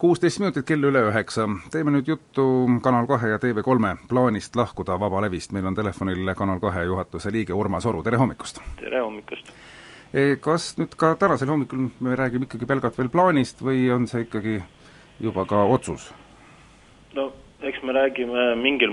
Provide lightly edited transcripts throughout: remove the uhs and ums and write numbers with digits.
16 minutit kell üle 9. Teeme nüüd juttu Kanal 2 ja TV3 plaanist lahkuda vabalevist. Meil on telefonil Kanal 2 juhatuse liige Urmas Oru. Tere hommikust! Tere hommikust! Kas nüüd ka tänasel hommikul me räägime ikkagi pelgalt veel plaanist või on see ikkagi juba ka otsus? No, eks me räägime mingil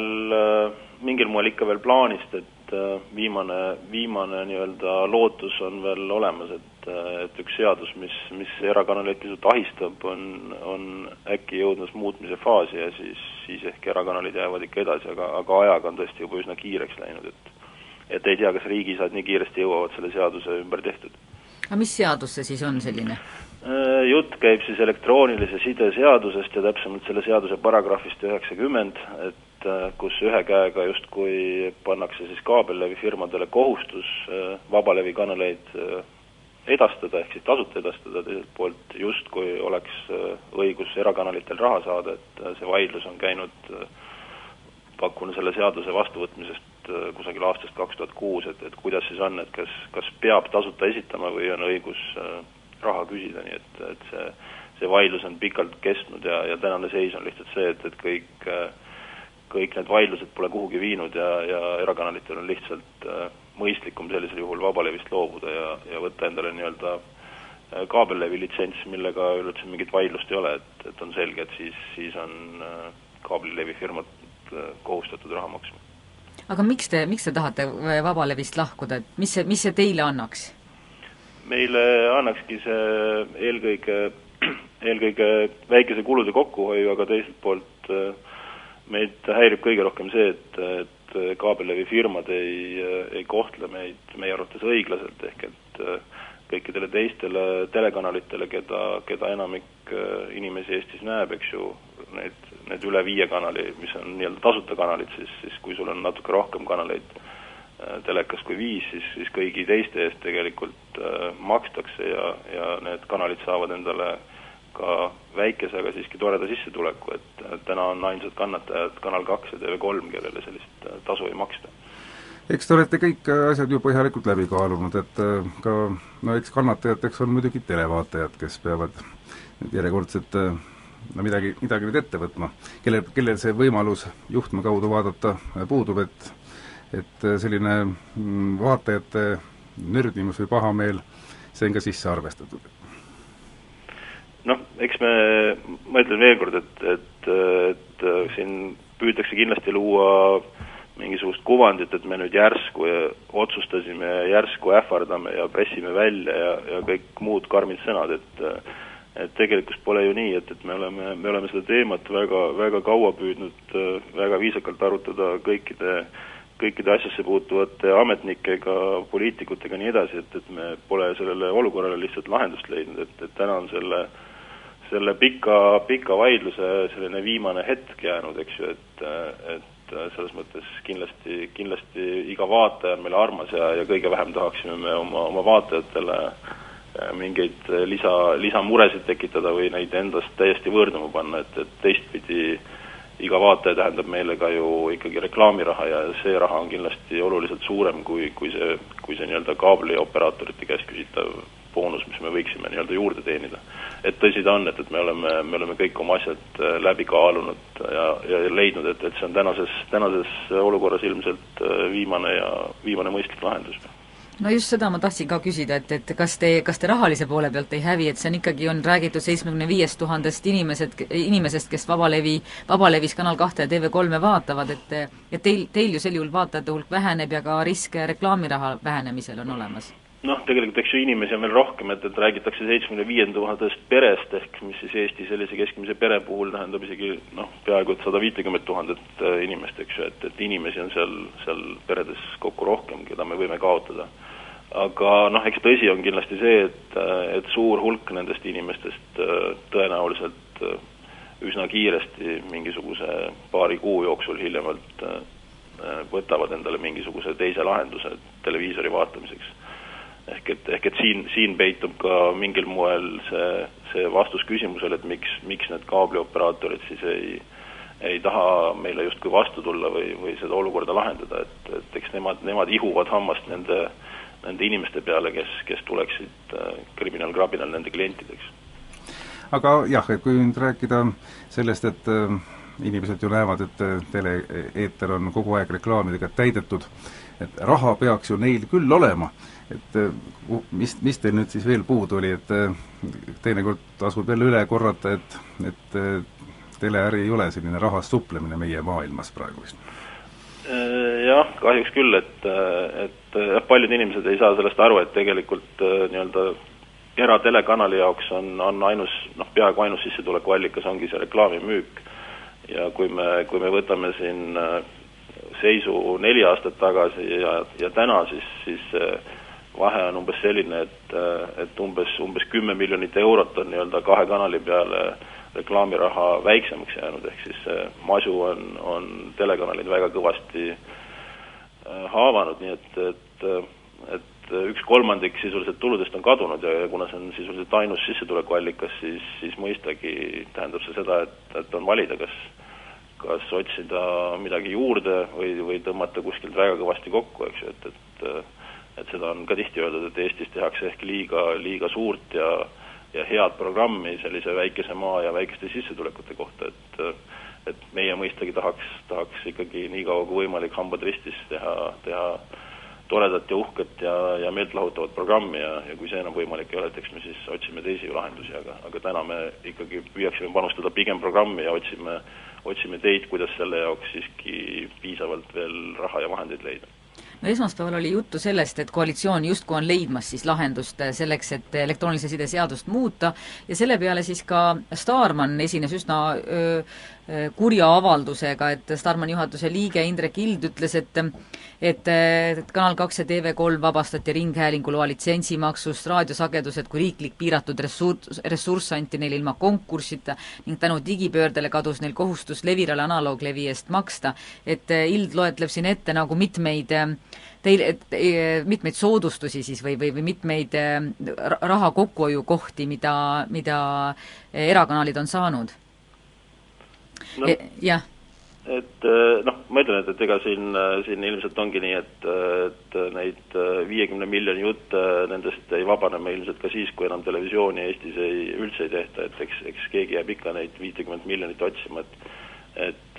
moel ikka veel plaanist, et viimane nii-öelda lootus on veel olemas, et üks seadus, mis erakanaleid pisut ahistab, on äkki jõudnud muutmise faasi ja siis ehk erakanalid jäävad ikka edasi, aga ajaga on tõesti juba üsna kiireks läinud, et ei tea, kas riigisad nii kiiresti jõuavad selle seaduse ümber tehtud. Aga mis seadus see siis on selline? Jutt käib siis elektroonilise side seadusest ja täpsemalt selle seaduse paragrahvist 90, et kus ühe käega justkui pannakse siis kaabellevi firmadele kohustus vabalevi kanaleid edastada, ehk siis tasuta edastada, teiselt poolt justkui oleks õigus erakanalitel raha saada, et see vaidlus on käinud pakkuna selle seaduse vastuvõtmisest kusagil aastast 2006, et kuidas siis on, et kas peab tasuta esitama või on õigus raha küsida, nii et see vaidlus on pikalt kestnud ja tänane seis on lihtsalt see, et kõik need vaidlused pole kuhugi viinud ja erakanalitel on lihtsalt mõistlikum sellisel juhul vabalevist loobuda ja võtta endale nii-öelda kaabellevi litsents, millega üldse mingit vaidlust ei ole, et on selge, et siis on kaablilevi firmad kohustatud raha maksma. Aga miks te tahate vabalevist lahkuda, et mis see teile annaks? Meile annakski see eelkõige väikese kulude kokkuhoiu, aga teiselt poolt meid häirib kõige rohkem see, et kaabellevi firmad ei kohtle meie arvates õiglaselt, ehk et kõikidele teistele telekanalitele, keda enamik inimesi Eestis näeb, eks ju, need üle 5 kanali, mis on nii-öelda tasuta kanalid, siis kui sul on natuke rohkem kanaleid telekas kui 5, siis kõigi teiste eest tegelikult makstakse ja need kanalid saavad endale ka väikese, aga siiski toreda sissetuleku, et täna on ainsad kannatajad Kanal 2 ja TV3, kellele sellist tasu ei maksta. Eks te olete kõik asjad ju põhjalikult läbi kaalunud, et ka eks kannatajateks on muidugi televaatajad, kes peavad järjekordselt midagi nüüd ette võtma, kellel see võimalus juhtme kaudu vaadata puudub, et selline vaatajate nördimus või pahameel, see on ka sisse arvestatud. Noh, eks ma ütlen veel kord, et siin püütakse kindlasti luua mingisugust kuvandit, et me nüüd järsku otsustasime, järsku ähvardame ja pressime välja ja kõik muud karmid sõnad, et tegelikult pole ju nii, et me oleme seda teemat väga kaua püüdnud väga viisakalt arutada kõikide asjasse puutuvate ametnikega, poliitikutega nii edasi, et me pole sellele olukorrale lihtsalt lahendust leidnud, et täna on selle pika vaidluse selline viimane hetk jäänud, eks ju, et selles mõttes kindlasti iga vaataja on meile armas ja kõige vähem tahaksime me oma vaatajatele mingeid lisamuresid tekitada või neid endast täiesti võõrduma panna, et teistpidi iga vaataja tähendab meile ka ju ikkagi reklaamiraha ja see raha on kindlasti oluliselt suurem kui see nii-öelda kaablioperaatorite käest küsitav boonus, mis me võiksime nii-öelda juurde teenida. Et tõsi ta on, et me oleme kõik oma asjad läbi kaalunud ja leidnud, et see on tänases olukorras ilmselt viimane mõistlik lahendus. No just seda ma tahtsin ka küsida, et kas te rahalise poole pealt ei hävi, et see on ikkagi räägitud 75 000 inimesest, kes vabalevis Kanal 2 ja TV3 vaatavad, et teil ju sel juhul vaatajate hulk väheneb ja ka risk reklaamiraha vähenemisel on olemas? Noh, tegelikult eks ju inimesi on veel rohkem, et räägitakse 75 000 perest, ehk mis siis Eesti sellise keskmise pere puhul tähendab isegi peaaegu 150 000 inimest, eks ju, et inimesi on seal peredes kokku rohkem, keda me võime kaotada. Aga eks tõsi on kindlasti see, et suur hulk nendest inimestest tõenäoliselt üsna kiiresti mingisuguse paari kuu jooksul hiljemalt võtavad endale mingisuguse teise lahenduse televiisori vaatamiseks. Ehk et siin peitub ka mingil moel see vastus küsimusele, et miks need kaablioperaatorid siis ei taha meile justkui vastu tulla või seda olukorda lahendada, et eks nemad ihuvad hammast nende inimeste peale, kes tuleksid kriminaalkrabinal nende klientideks. aga jah, et kui nüüd rääkida sellest, et inimesed ju näevad, et tele-eeter on kogu aeg reklaamidega täidetud, et raha peaks ju neil küll olema, et mis teil nüüd siis veel puudu oli, et teinekord tasub jälle üle korrata, et teleäri ei ole selline rahast suplemine meie maailmas praegu vist? Jah, kahjuks küll, et paljud inimesed ei saa sellest aru, et tegelikult nii-öelda eratelekanali jaoks on ainus, peaaegu ainus sissetulekuallikas ongi see reklaamimüük. Ja kui me võtame siin seisu 4 aastat tagasi ja täna, siis vahe on umbes selline, et umbes 10 miljonit eurot on nii-öelda 2 kanali peale reklaamiraha väiksemaks jäänud, ehk siis masu on telekanalid väga kõvasti haavanud, nii et 1/3 sisuliselt tuludest on kadunud ja kuna see on sisuliselt ainus sissetulekuallikas, siis mõistagi tähendab see seda, et on valida, kas otsida midagi juurde või tõmmata kuskilt väga kõvasti kokku, eks ju, et seda on ka tihti öeldud, et Eestis tehakse ehk liiga suurt ja head programmi sellise väikese maa ja väikeste sissetulekute kohta, et meie mõistagi tahaks ikkagi nii kaua kui võimalik hambad ristis teha toredat ja uhket ja meeltlahutavat programmi ja kui see enam võimalik ei ole, et eks me siis otsime teisi lahendusi, aga täna me ikkagi püüaksime panustada pigem programmi ja otsime teid, kuidas selle jaoks siiski piisavalt veel raha ja vahendeid leida. No esmaspäeval oli juttu sellest, et koalitsioon justkui on leidmas siis lahendust selleks, et elektroonilise side seadust muuta ja selle peale siis ka Starman esines üsna kurja avaldusega, et Starmani juhatuse liige Indrek Ild ütles, et Kanal 2 ja TV3 vabastati ringhäälinguloa litsentsimaksust, raadiosagedused kui riiklik piiratud ressurss anti neil ilma konkursita ning tänu digipöördele kadus neil kohustus Levirale analooglevi eest maksta. Et Ild loetleb siin ette nagu mitmeid soodustusi siis või mitmeid raha kokkuhoiukohti, mida erakanalid on saanud. No, jah. Ma ütlen, et ega siin ilmselt ongi nii, et neid 50 miljoni jutt nendest ei vabane me ilmselt ka siis, kui enam televisiooni Eestis üldse ei tehta, et eks keegi jääb ikka neid 50 miljonit otsima, et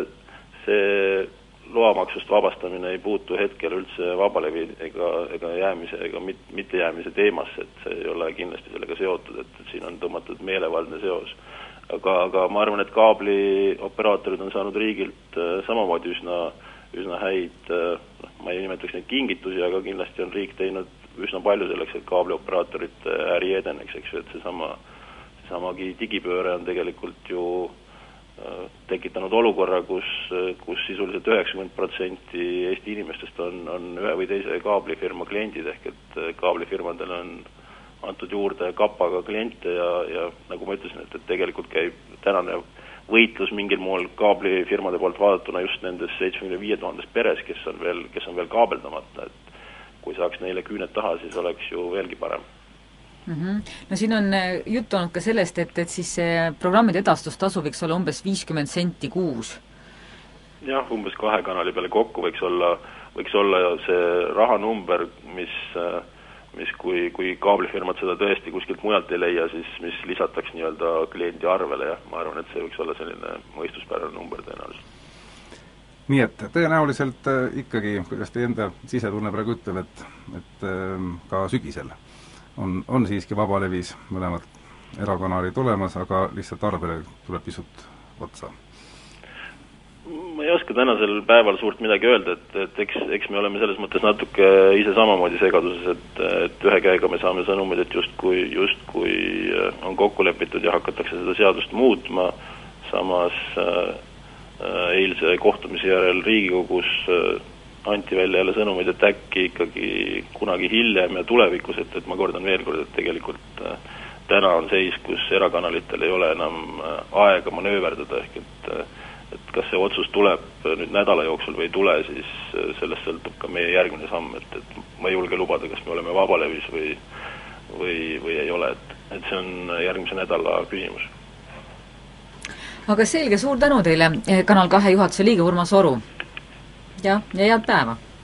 see loamaksust vabastamine ei puutu hetkel üldse vabalevi ega jäämise ega mitte jäämise teemasse, et see ei ole kindlasti sellega seotud, et siin on tõmmatud meelevaldne seos. Aga ma arvan, et kaablioperaatorid on saanud riigilt samamoodi üsna häid, ma ei nimetaks neid kingitusi, aga kindlasti on riik teinud üsna palju selleks, et kaablioperaatorid äri edeneks, eks ju, et seesamagi digipööre on tegelikult ju tekitanud olukorra, kus sisuliselt 90% Eesti inimestest on ühe või teise kaablifirma kliendid, ehk et kaablifirmadel on antud juurde kapaga kliente ja nagu ma ütlesin, et tegelikult käib tänane võitlus mingil mool kaablifirmade poolt vaadatuna just nendes 75 000 peres, kes on veel kaabeldamata, et kui saaks neile küüned taha, siis oleks ju veelgi parem. No siin on juttu olnud ka sellest, et siis see programmide edastustasu võiks olla umbes 50 senti kuus. Jah, umbes 2 kanali peale kokku võiks olla see rahanumber, mis kui kaablifirmad seda tõesti kuskilt mujalt ei leia, siis mis lisataks nii-öelda kliendi arvele ja ma arvan, et see võiks olla selline mõistuspärane number tõenäoliselt. Nii et tõenäoliselt ikkagi, kuidas teie enda sisetunne praegu ütleb, et ka sügisel on siiski vabalevis mõlemad erakanalid olemas, aga lihtsalt arvele tuleb pisut otsa. Ma ei oska tänasel päeval suurt midagi öelda, et eks me oleme selles mõttes natuke ise samamoodi segaduses, et ühe käega me saame sõnumid, et justkui on kokku lepitud ja hakatakse seda seadust muutma, samas eilse kohtumise järel Riigikogus anti välja jälle sõnumid, et äkki ikkagi kunagi hiljem ja tulevikus, et ma kordan veel kord, et tegelikult täna on seis, kus erakanalitel ei ole enam aega manööverdada, ehk et kas see otsus tuleb nüüd nädala jooksul või ei tule, siis sellest sõltub ka meie järgmine samm, et ma ei julge lubada, kas me oleme vabalevis või ei ole, et see on järgmise nädala küsimus. Aga selge, suur tänu teile, Kanal 2 juhatuse liige Urmas Oru. Ja head päeva!